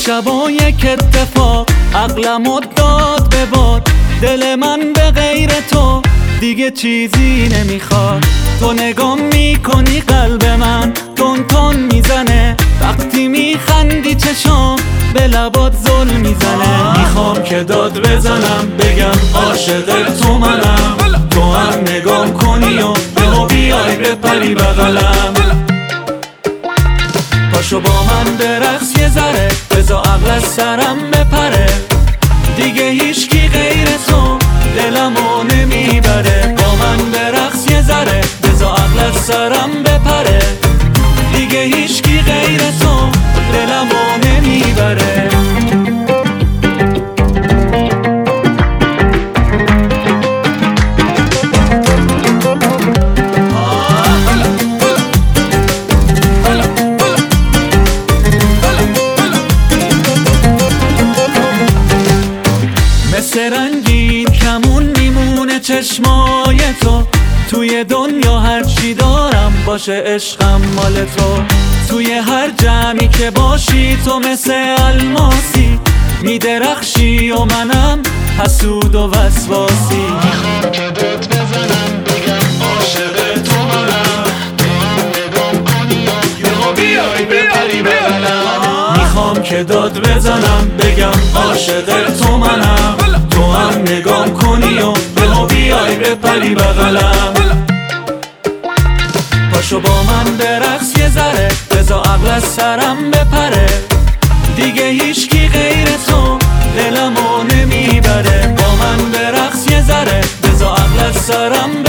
شبا یک اتفاق عقلمو داد به باد، دل من به غیر تو دیگه چیزی نمیخواد. تو نگاه میکنی قلب من تون تون میزنه، وقتی میخندی چشام به لبات ظلم میزنه. میخوام که داد بزنم بگم عاشق تو منم، تو هم نگاه کنی و بهو بیای بپری بغلم. پاشو با من برقص یه ذره، بزا عقل از سرم بپره، دیگه هیچکی غیر تو دلمو نمیبره. با من برقص یه ذره، بزا عقل از سرم بپره، دیگه هیچکی غیر تو دلمو نمیبره. مثل رنگین کمون میمونه چشمای تو، توی دنیا هرچی دارم باشه عشقم مال تو. توی هر جمعی که باشی تو مثل الماسی، میدرخشی و منم حسود و وسواسی. میخوام که داد بزنم بگم عاشق تو منم، نگام کنی و بیای بپری بغلم. میخوام که داد بزنم بگم عاشق تو منم، تو هم نگام کنی و بهو بیای بپری بغلم. پاشو با من برقص یه ذره، بزا عقل از سرم بپره، دیگه هیچکی غیر تو دلمو نمیبره. با من برقص یه ذره، بزا عقل از سرم